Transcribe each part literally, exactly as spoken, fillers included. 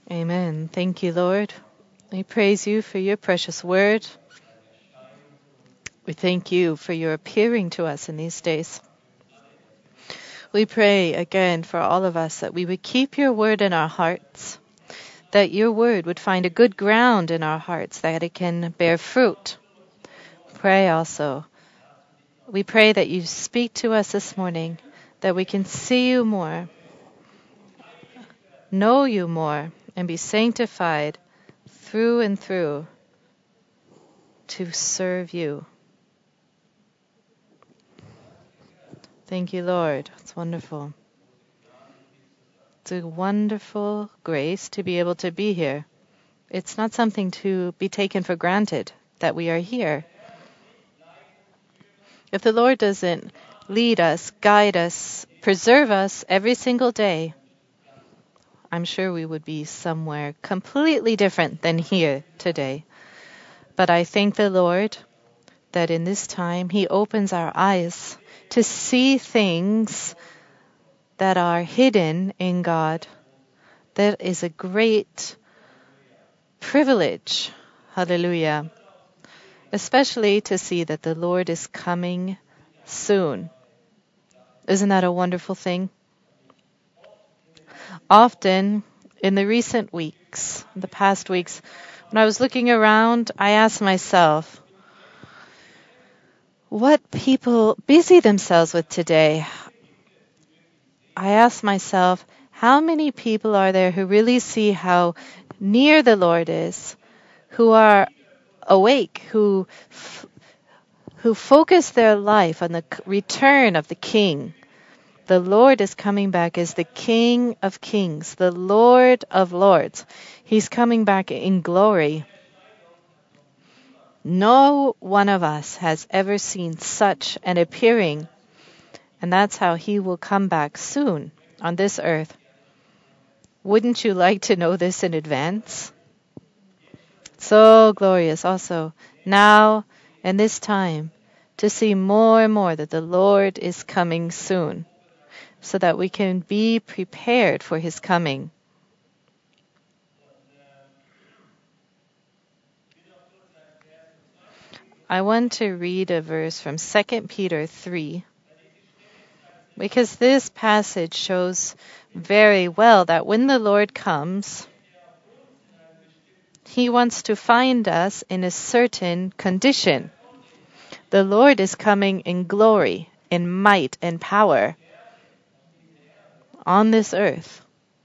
Amen. Thank you, Lord. We praise you for your precious word. We thank you for your appearing to us in these days. We pray again for all of us that we would keep your word in our hearts, that your word would find a good ground in our hearts, that it can bear fruit. Pray also. We pray that you speak to us this morning, that we can see you more, know you more, and be sanctified through and through to serve you. Thank you, Lord. It's wonderful. It's a wonderful grace to be able to be here. It's not something to be taken for granted that we are here. If the Lord doesn't lead us, guide us, preserve us every single day, I'm sure we would be somewhere completely different than here today. But I thank the Lord that in this time He opens our eyes to see things that are hidden in God. That is a great privilege. Hallelujah. Especially to see that the Lord is coming soon. Isn't that a wonderful thing? Often in the recent weeks, the past weeks, when I was looking around, I asked myself, what people busy themselves with today? I asked myself, how many people are there who really see how near the Lord is, who are awake, who f- who focus their life on the c- return of the King? The Lord is coming back as the King of Kings, the Lord of Lords. He's coming back in glory. No one of us has ever seen such an appearing, and that's how He will come back soon on this earth. Wouldn't you like to know this in advance? So glorious also now and this time to see more and more that the Lord is coming soon, so that we can be prepared for His coming. I want to read a verse from Second Peter three, because this passage shows very well that when the Lord comes, He wants to find us in a certain condition. The Lord is coming in glory, in might and power on this earth.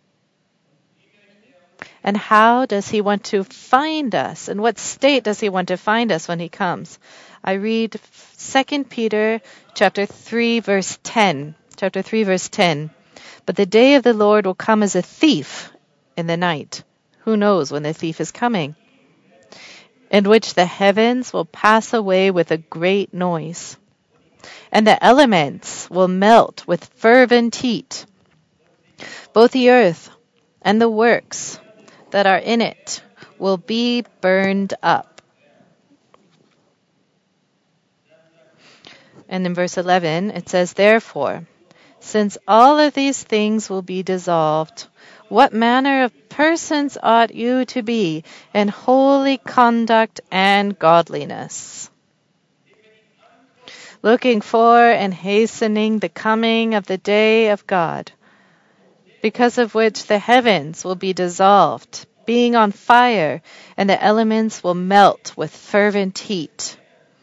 And how does He want to find us? In what state does He want to find us when He comes? I read Second Peter chapter three, verse ten. Chapter three, verse ten. But the day of the Lord will come as a thief in the night. Who knows when the thief is coming? In which the heavens will pass away with a great noise, and the elements will melt with fervent heat. Both the earth and the works that are in it will be burned up. And in verse eleven, it says, therefore, since all of these things will be dissolved, what manner of persons ought you to be in holy conduct and godliness, looking for and hastening the coming of the day of God, because of which the heavens will be dissolved, being on fire, and the elements will melt with fervent heat.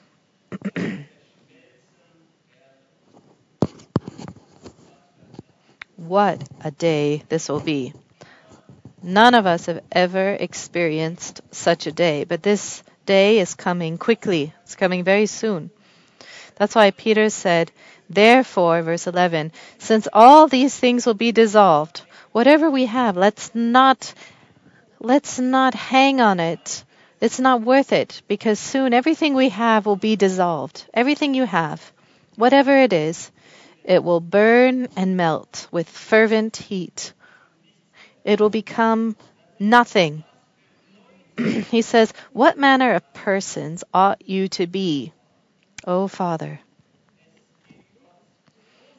What a day this will be. None of us have ever experienced such a day, but this day is coming quickly. It's coming very soon. That's why Peter said, therefore, verse eleven, since all these things will be dissolved, whatever we have, let's not, let's not hang on it. It's not worth it, because soon everything we have will be dissolved. Everything you have, whatever it is, it will burn and melt with fervent heat. It will become nothing. He says, what manner of persons ought you to be, O Father?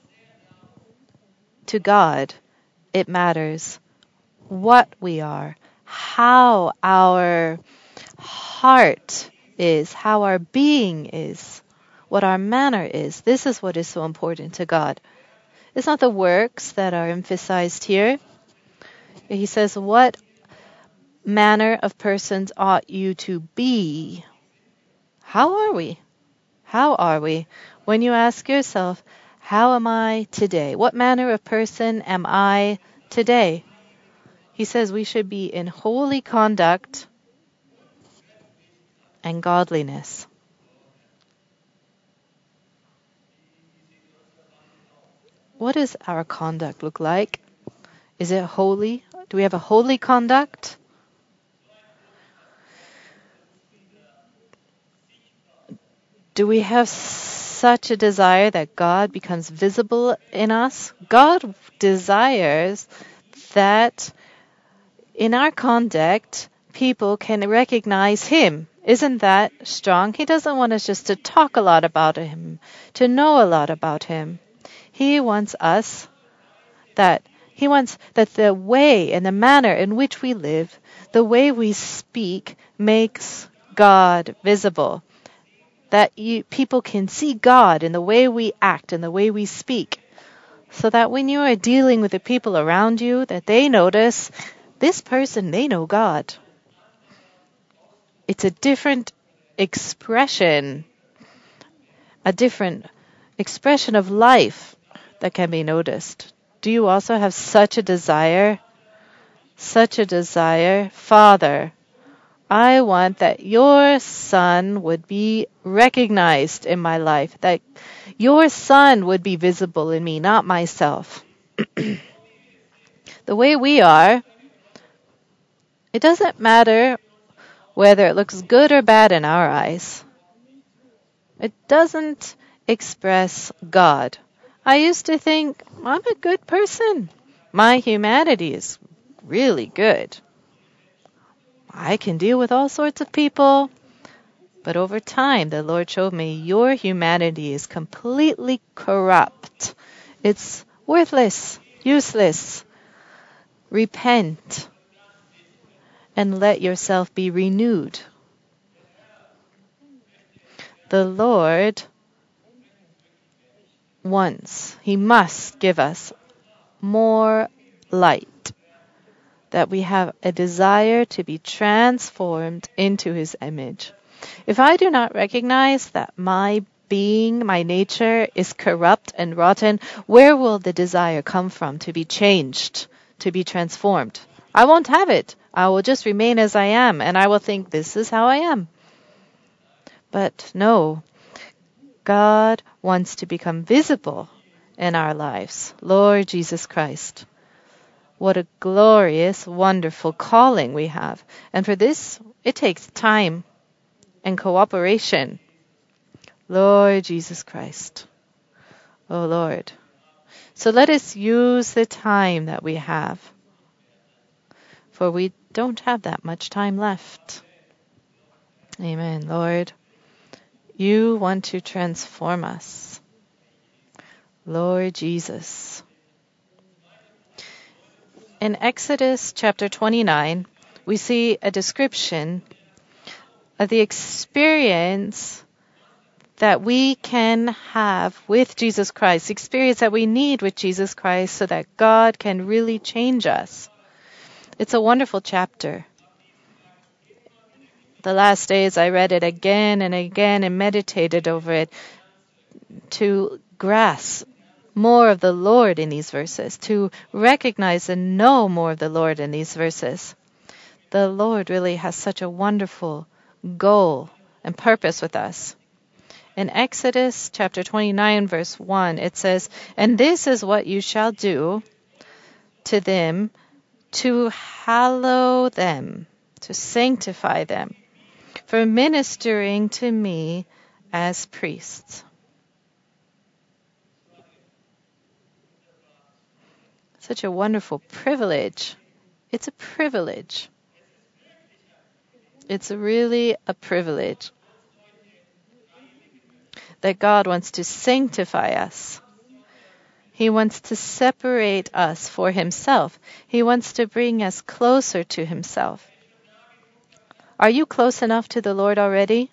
To God, it matters what we are, how our heart is, how our being is, what our manner is. This is what is so important to God. It's not the works that are emphasized here. He says, what manner of persons ought you to be? How are we? How are we? When you ask yourself, how am I today? What manner of person am I today? He says we should be in holy conduct and godliness. What does our conduct look like? Is it holy? Do we have a holy conduct? Do we have such a desire that God becomes visible in us? God desires that in our conduct, people can recognize Him. Isn't that strong? He doesn't want us just to talk a lot about Him, to know a lot about Him. He wants us that He wants that the way and the manner in which we live, the way we speak, makes God visible. That you, people can see God in the way we act and the way we speak. So that when you are dealing with the people around you, that they notice, this person, they know God. It's a different expression, a different expression of life that can be noticed. Do you also have such a desire? Such a desire? Father, I want that your Son would be recognized in my life, that your Son would be visible in me, not myself. The way we are, it doesn't matter whether it looks good or bad in our eyes. It doesn't express God. I used to think, I'm a good person. My humanity is really good. I can deal with all sorts of people. But over time, the Lord showed me your humanity is completely corrupt. It's worthless, useless. Repent and let yourself be renewed. The Lord wants, He must give us more light, that we have a desire to be transformed into His image. If I do not recognize that my being, my nature is corrupt and rotten, where will the desire come from to be changed, to be transformed? I won't have it. I will just remain as I am, and I will think this is how I am. But no, God wants to become visible in our lives. Lord Jesus Christ. What a glorious, wonderful calling we have. And for this, it takes time and cooperation. Lord Jesus Christ. Oh Lord. So let us use the time that we have. For we don't have that much time left. Amen, Lord. You want to transform us. Lord Jesus. In Exodus chapter twenty-nine, we see a description of the experience that we can have with Jesus Christ, the experience that we need with Jesus Christ so that God can really change us. It's a wonderful chapter. The last days I read it again and again and meditated over it to grasp more of the Lord in these verses, to recognize and know more of the Lord in these verses. The Lord really has such a wonderful goal and purpose with us. In Exodus chapter twenty-nine, verse one, it says, "And this is what you shall do to them to hallow them, to sanctify them, for ministering to me as priests." Such a wonderful privilege. It's a privilege. It's really a privilege that God wants to sanctify us. He wants to separate us for himself. He wants to bring us closer to himself. Are you close enough to the Lord already?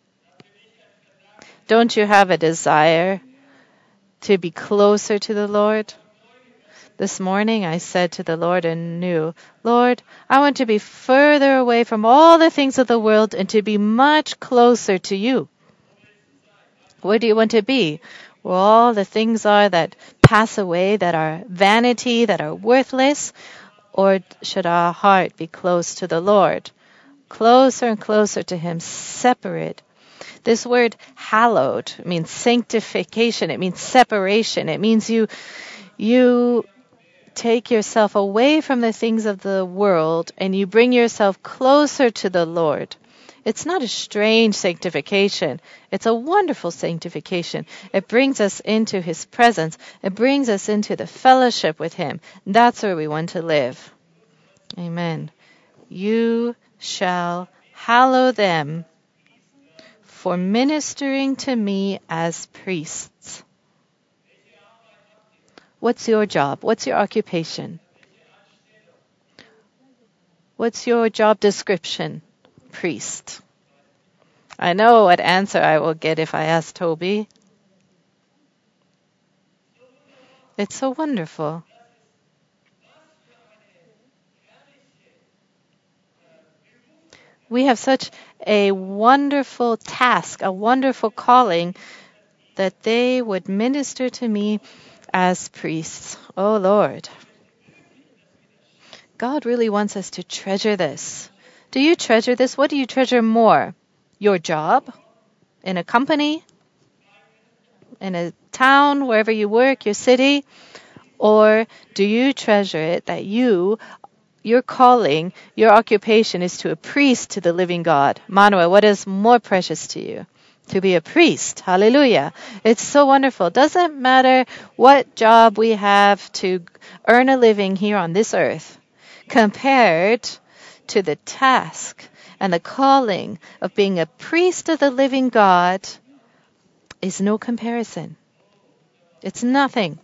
Don't you have a desire to be closer to the Lord? This morning I said to the Lord anew, Lord, I want to be further away from all the things of the world and to be much closer to you. Where do you want to be? Where all the things are that pass away, that are vanity, that are worthless? Or should our heart be close to the Lord? Closer and closer to him, separate. This word hallowed means sanctification. It means separation. It means you, you take yourself away from the things of the world and you bring yourself closer to the Lord. It's not a strange sanctification. It's a wonderful sanctification. It brings us into his presence. It brings us into the fellowship with him. That's where we want to live. Amen. You shall hallow them for ministering to me as priests. What's your job? What's your occupation? What's your job description? Priest. I know what answer I will get if I ask Toby. It's so wonderful. We have such a wonderful task, a wonderful calling, that they would minister to me as priests. Oh Lord. God really wants us to treasure this. Do you treasure this? What do you treasure more? Your job? In a company? In a town, wherever you work, your city? Or do you treasure it that you, your calling, your occupation is to a priest to the living God? Manuel, what is more precious to you? To be a priest. Hallelujah. It's so wonderful. Doesn't matter what job we have to earn a living here on this earth, compared to the task and the calling of being a priest of the living God is no comparison. It's nothing.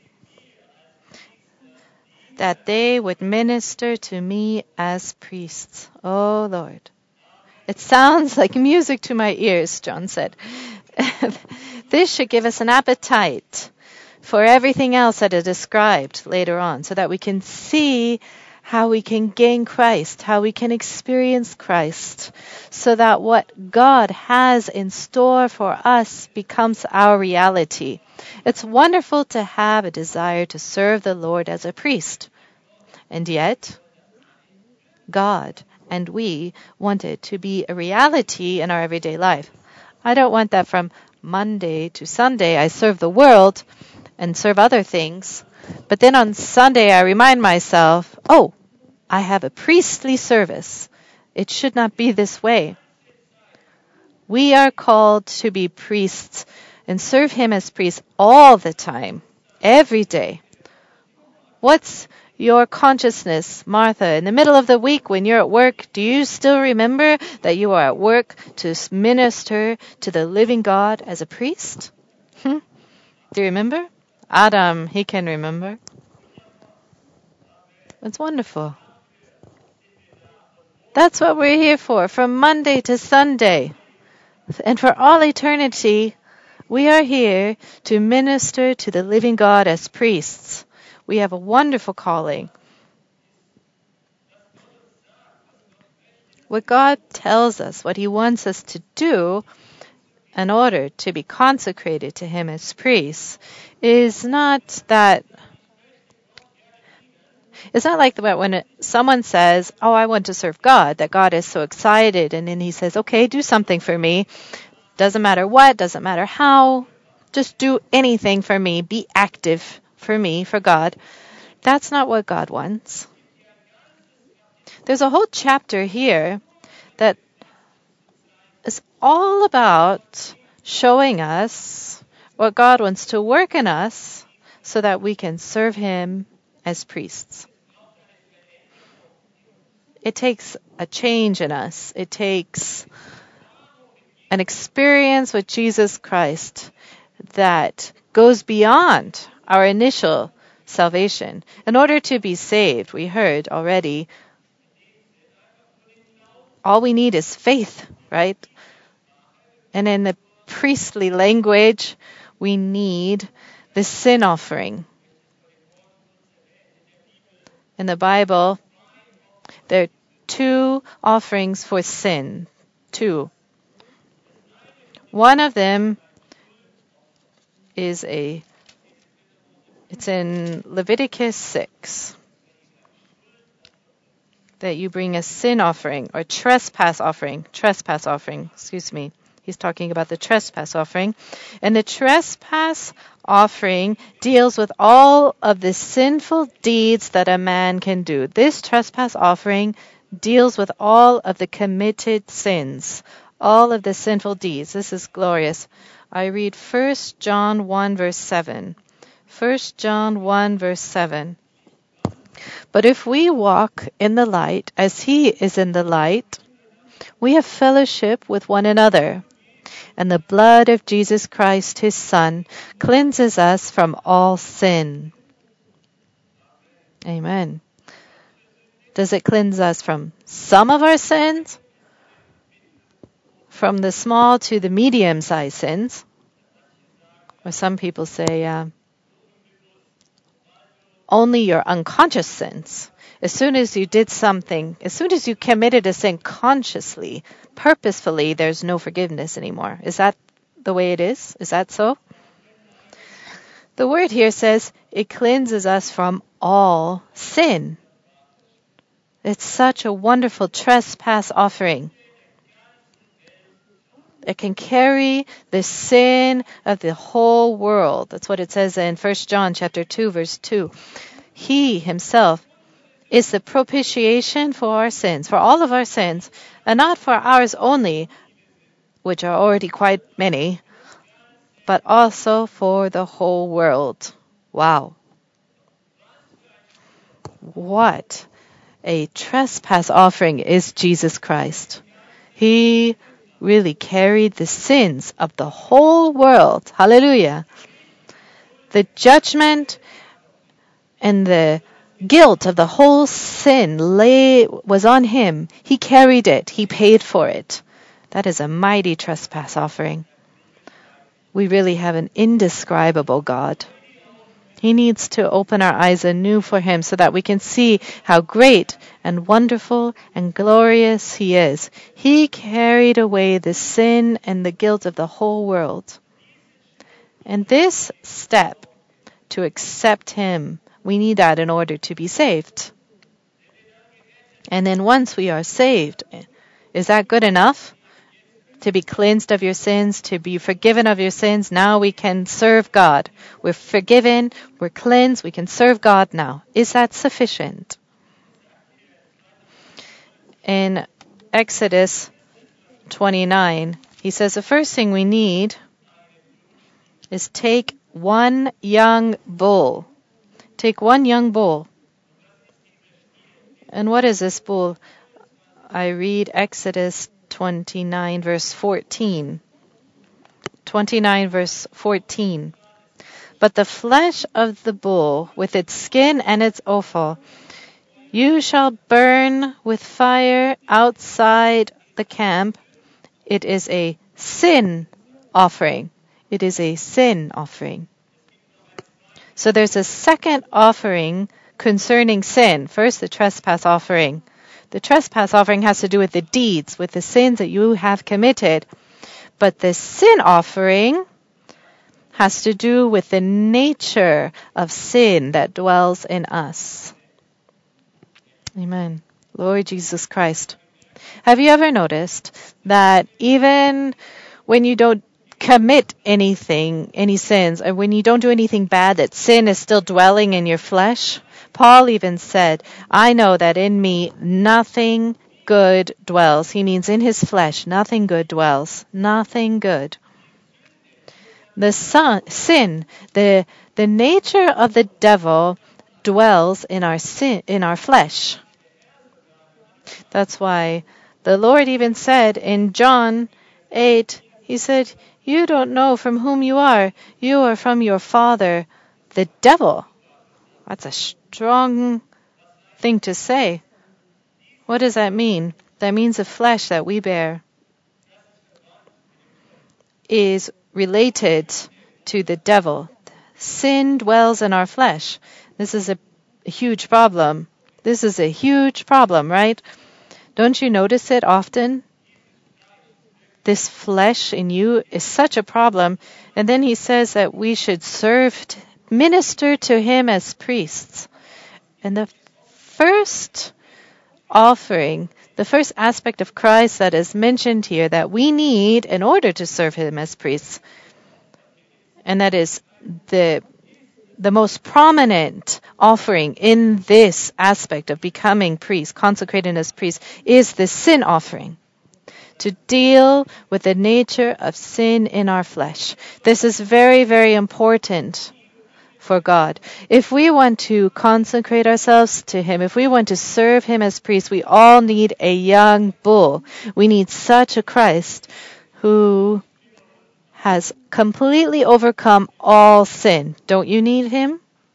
That they would minister to me as priests. Oh Lord. It sounds like music to my ears, John said. This should give us an appetite for everything else that is described later on, so that we can see how we can gain Christ, how we can experience Christ, so that what God has in store for us becomes our reality. It's wonderful to have a desire to serve the Lord as a priest. And yet, God and we want it to be a reality in our everyday life. I don't want that from Monday to Sunday I serve the world and serve other things, but then on Sunday I remind myself, oh, I have a priestly service. It should not be this way. We are called to be priests and serve him as priests all the time, every day. What's your consciousness, Martha, in the middle of the week when you're at work? Do you still remember that you are at work to minister to the living God as a priest? Hmm? Do you remember? Adam, he can remember. It's wonderful. That's what we're here for, from Monday to Sunday. And for all eternity, we are here to minister to the living God as priests. We have a wonderful calling. What God tells us, what he wants us to do in order to be consecrated to him as priests, is not that It's not like when it, someone says, oh, I want to serve God, that God is so excited, and then he says, okay, do something for me. Doesn't matter what, doesn't matter how, just do anything for me, be active for me, for God. That's not what God wants. There's a whole chapter here that is all about showing us what God wants to work in us so that we can serve him as priests. It takes a change in us. It takes an experience with Jesus Christ that goes beyond our initial salvation. In order to be saved, we heard already, all we need is faith, right? And in the priestly language, we need the sin offering. In the Bible, there are two offerings for sin. Two. One of them is a, it's in Leviticus six, that you bring a sin offering or trespass offering, trespass offering, excuse me. He's talking about the trespass offering. And the trespass offering deals with all of the sinful deeds that a man can do. This trespass offering deals with all of the committed sins, all of the sinful deeds. This is glorious. I read First John one, verse seven. First John one, verse seven. But if we walk in the light as he is in the light, we have fellowship with one another. And the blood of Jesus Christ, his Son, cleanses us from all sin. Amen. Does it cleanse us from some of our sins? From the small to the medium-sized sins? Or some people say, uh, only your unconscious sins. As soon as you did something, as soon as you committed a sin consciously, purposefully, there's no forgiveness anymore. Is that the way it is? Is that so? The word here says it cleanses us from all sin. It's such a wonderful trespass offering. It can carry the sin of the whole world. That's what it says in First John chapter two, verse two. He himself is the propitiation for our sins, for all of our sins, and not for ours only, which are already quite many, but also for the whole world. Wow. What a trespass offering is Jesus Christ. He really carried the sins of the whole world. Hallelujah. The judgment and the guilt of the whole sin lay was on him. He carried it. He paid for it. That is a mighty trespass offering. We really have an indescribable God. He needs to open our eyes anew for him so that we can see how great and wonderful and glorious he is. He carried away the sin and the guilt of the whole world. And this step, to accept him, we need that in order to be saved. And then once we are saved, is that good enough? To be cleansed of your sins, to be forgiven of your sins, now we can serve God. We're forgiven, we're cleansed, we can serve God now. Is that sufficient? In Exodus twenty-nine, he says the first thing we need is take one young bull. Take one young bull. And what is this bull? I read Exodus twenty-nine, verse fourteen. twenty-nine, verse fourteen. But the flesh of the bull, with its skin and its offal, you shall burn with fire outside the camp. It is a sin offering. It is a sin offering. So there's a second offering concerning sin. First, the trespass offering. The trespass offering has to do with the deeds, with the sins that you have committed. But the sin offering has to do with the nature of sin that dwells in us. Amen. Lord Jesus Christ. Have you ever noticed that even when you don't commit anything, any sins, or when you don't do anything bad, that sin is still dwelling in your flesh? Paul even said, I know that in me nothing good dwells. He means in his flesh, nothing good dwells. Nothing good. The son, sin, the, the nature of the devil dwells in our sin, in our flesh. That's why the Lord even said in John eight, he said, you don't know from whom you are. You are from your father, the devil. That's a strong thing to say. What does that mean? That means the flesh that we bear is related to the devil. Sin dwells in our flesh. This is a, a huge problem. This is a huge problem, right? Don't you notice it often? This flesh in you is such a problem. And then he says that we should serve, minister to him as priests. And the first offering, the first aspect of Christ that is mentioned here that we need in order to serve him as priests, and that is the the most prominent offering in this aspect of becoming priest, consecrated as priest, is the sin offering, to deal with the nature of sin in our flesh. This is very, very important for God. If we want to consecrate ourselves to him, if we want to serve him as priests, we all need a young bull. We need such a Christ who has completely overcome all sin. Don't you need him?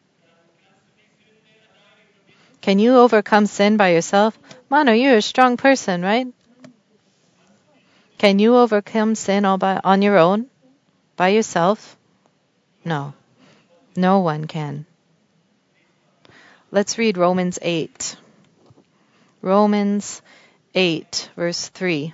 Can you overcome sin by yourself? Mano, you're a strong person, right? Can you overcome sin all by on your own? By yourself? No. No one can. Let's read Romans eight. Romans eight, verse three.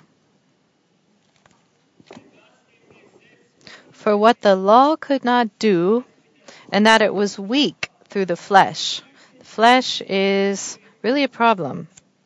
For what the law could not do, and that it was weak through the flesh. The flesh is really a problem.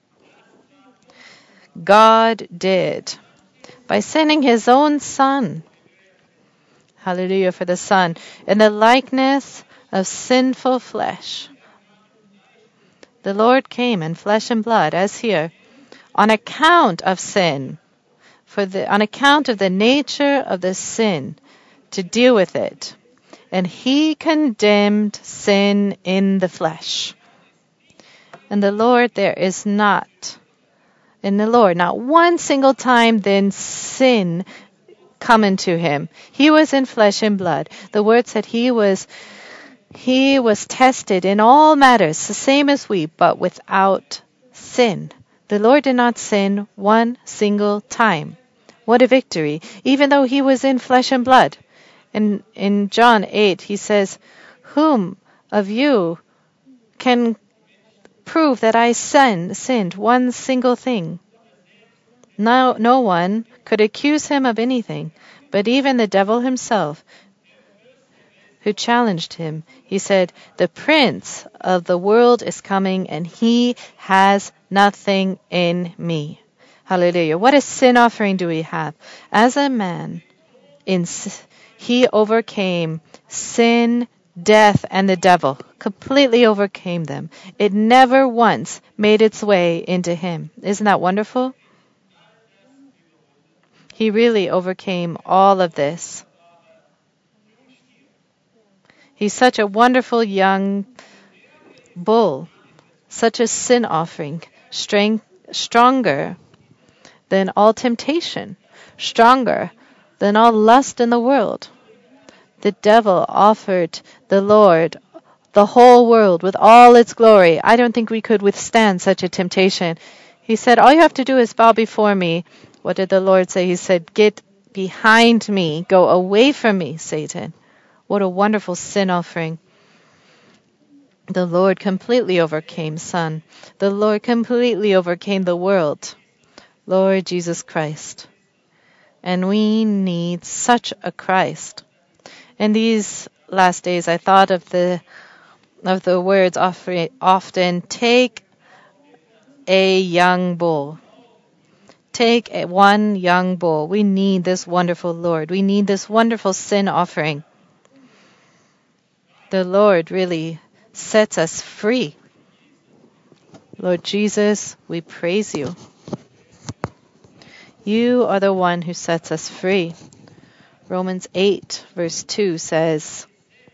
God did by sending his own Son. Hallelujah for the Son. In the likeness of sinful flesh. The Lord came in flesh and blood, as here, on account of sin, for the on account of the nature of the sin, to deal with it. And he condemned sin in the flesh. And the Lord, there is not, in the Lord, not one single time then sin come into him. He was in flesh and blood. The word said he was he was tested in all matters, the same as we, but without sin. The Lord did not sin one single time. What a victory, even though he was in flesh and blood. In, in John eight, he says, whom of you can prove that I sin, sinned one single thing? No, no one could accuse him of anything, but even the devil himself, who challenged him, he said, the prince of the world is coming, and he has nothing in me. Hallelujah. What a sin offering do we have? As a man, in he overcame sin, death, and the devil. Completely overcame them. It never once made its way into him. Isn't that wonderful? He really overcame all of this. He's such a wonderful young bull, such a sin offering, strength, stronger than all temptation, stronger than all lust in the world. The devil offered the Lord the whole world with all its glory. I don't think we could withstand such a temptation. He said, all you have to do is bow before me. What did the Lord say? He said, get behind me, go away from me, Satan. What a wonderful sin offering. The Lord completely overcame sin. The Lord completely overcame the world. Lord Jesus Christ. And we need such a Christ. In these last days, I thought of the of the words often, take a young bull. Take a, one young bull. We need this wonderful Lord. We need this wonderful sin offering. The Lord really sets us free. Lord Jesus, we praise you. You are the one who sets us free. Romans eight, verse two says,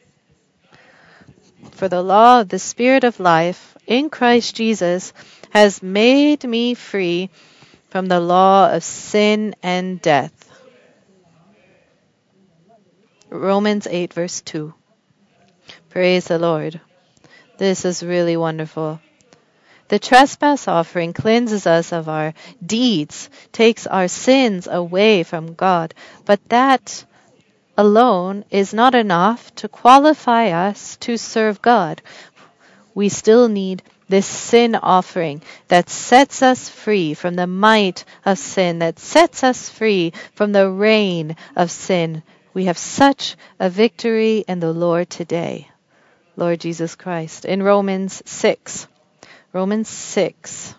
for the law of the Spirit of life in Christ Jesus has made me free from the law of sin and death. Romans eight, verse two. Praise the Lord. This is really wonderful. The trespass offering cleanses us of our deeds, takes our sins away from God. But that alone is not enough to qualify us to serve God. We still need this sin offering that sets us free from the might of sin, that sets us free from the reign of sin. We have such a victory in the Lord today, Lord Jesus Christ. In Romans six, Romans six,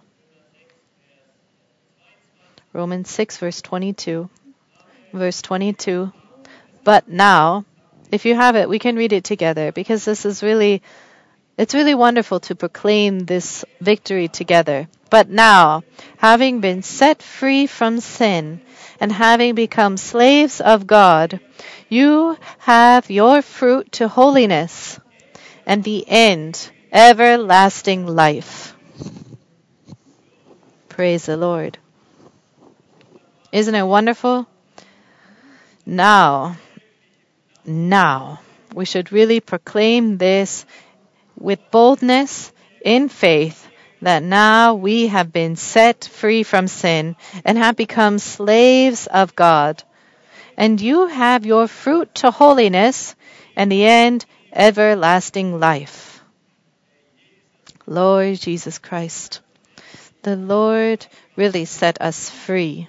Romans six, verse twenty-two, verse twenty-two. But now, if you have it, we can read it together, because this is really, it's really wonderful to proclaim this victory together. But now, having been set free from sin and having become slaves of God, you have your fruit to holiness and the end, everlasting life. Praise the Lord. Isn't it wonderful? Now, now, we should really proclaim this with boldness, in faith, that now we have been set free from sin and have become slaves of God. And you have your fruit to holiness and the end, everlasting life. Lord Jesus Christ, the Lord really set us free.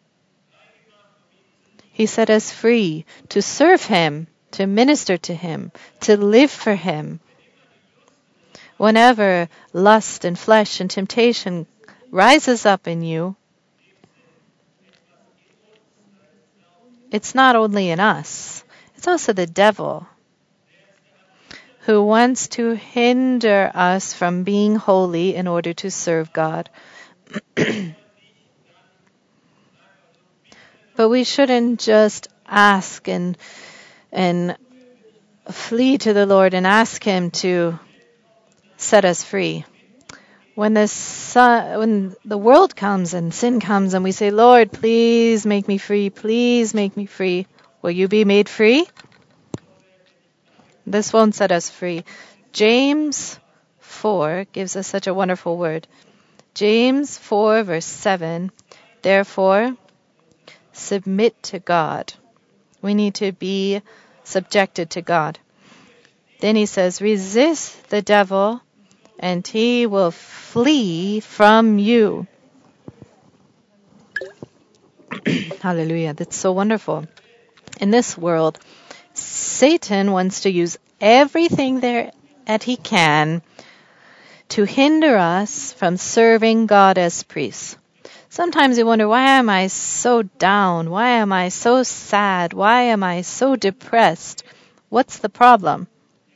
He set us free to serve Him, to minister to Him, to live for Him. Whenever lust and flesh and temptation rises up in you, it's not only in us, it's also the devil who wants to hinder us from being holy in order to serve God. But we shouldn't just ask and and flee to the Lord and ask Him to set us free. When the sun, when the world comes and sin comes and we say, Lord, please make me free, please make me free, will you be made free? This won't set us free. James four gives us such a wonderful word. James four verse seven, therefore, submit to God. We need to be subjected to God. Then he says, resist the devil and he will flee from you. Hallelujah. That's so wonderful. In this world, Satan wants to use everything there that he can to hinder us from serving God as priests. Sometimes you wonder, why am I so down? Why am I so sad? Why am I so depressed? What's the problem?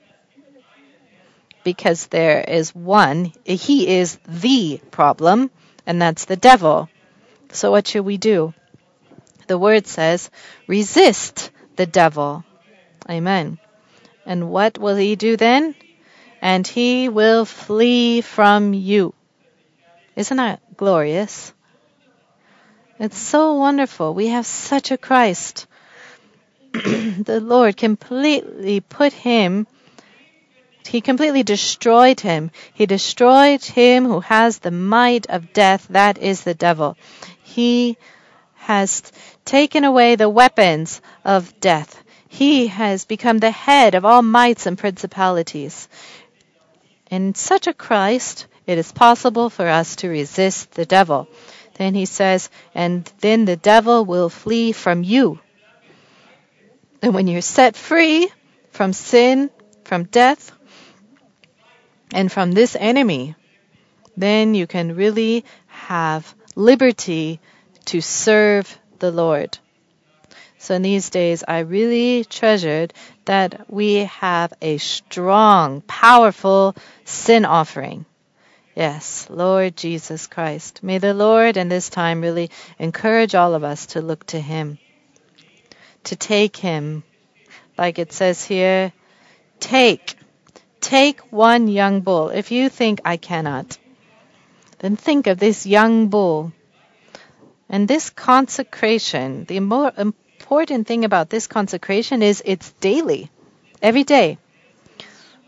Because there is one, he is the problem, and that's the devil. So what should we do? The word says, resist the devil. Amen. And what will he do then? And he will flee from you. Isn't that glorious? It's so wonderful. We have such a Christ. The Lord completely put him, he completely destroyed him. He destroyed him who has the might of death, that is the devil. He has taken away the weapons of death. He has become the head of all mights and principalities. In such a Christ, it is possible for us to resist the devil. Then he says, and then the devil will flee from you. And when you're set free from sin, from death, and from this enemy, then you can really have liberty to serve the Lord. So in these days, I really treasured that we have a strong, powerful sin offering. Yes, Lord Jesus Christ. May the Lord in this time really encourage all of us to look to Him, to take Him. Like it says here, take, take one young bull. If you think I cannot, then think of this young bull. And this consecration, the more important thing about this consecration is it's daily, every day.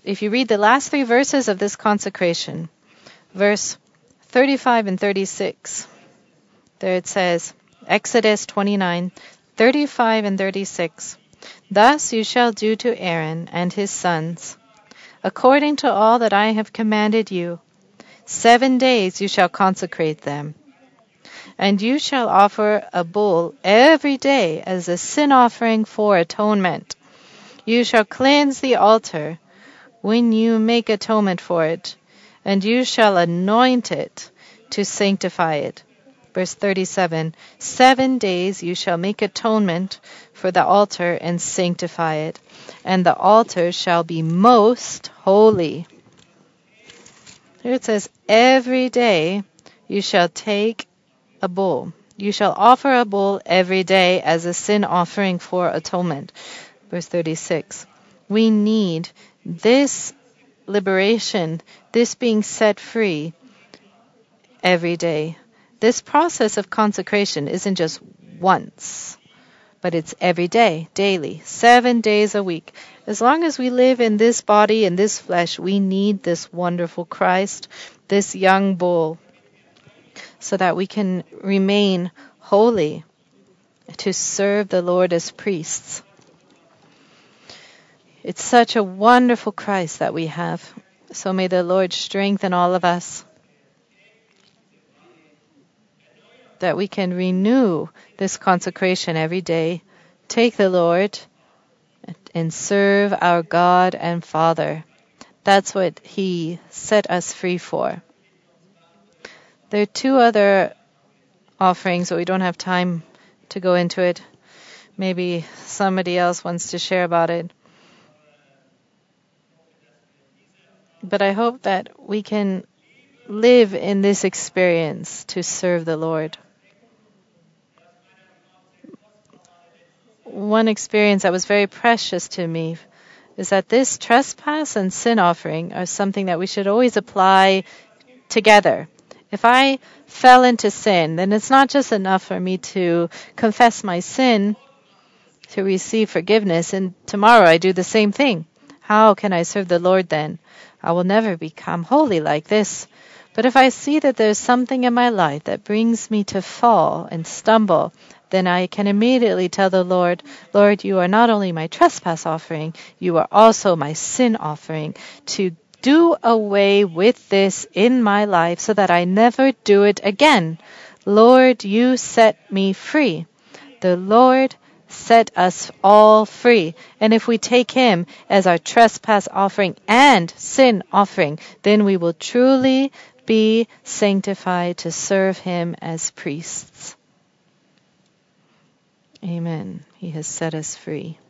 if you read the last three verses of this consecration, verse thirty-five and thirty-six, there it says, Exodus twenty-nine, thirty-five and thirty-six, Thus you shall do to Aaron and his sons, according to all that I have commanded you. Seven days you shall consecrate them. And you shall offer a bull every day as a sin offering for atonement. You shall cleanse the altar when you make atonement for it, and you shall anoint it to sanctify it. Verse thirty-seven, Seven days you shall make atonement for the altar and sanctify it, and the altar shall be most holy. Here it says, every day you shall take a bull. You shall offer a bull every day as a sin offering for atonement. Verse thirty-six. We need this liberation, this being set free every day. This process of consecration isn't just once, but it's every day, daily, seven days a week. As long as we live in this body and this flesh, we need this wonderful Christ, this young bull, so that we can remain holy to serve the Lord as priests. It's such a wonderful Christ that we have. So may the Lord strengthen all of us, that we can renew this consecration every day, take the Lord, and serve our God and Father. That's what He set us free for. There are two other offerings, but we don't have time to go into it. Maybe somebody else wants to share about it. But I hope that we can live in this experience to serve the Lord. One experience that was very precious to me is that this trespass and sin offering are something that we should always apply together. If I fell into sin, then it's not just enough for me to confess my sin, to receive forgiveness, and tomorrow I do the same thing. How can I serve the Lord then? I will never become holy like this. But if I see that there's something in my life that brings me to fall and stumble, then I can immediately tell the Lord, Lord, you are not only my trespass offering, you are also my sin offering, to do away with this in my life so that I never do it again. Lord, you set me free. The Lord set us all free. And if we take Him as our trespass offering and sin offering, then we will truly be sanctified to serve Him as priests. Amen. He has set us free.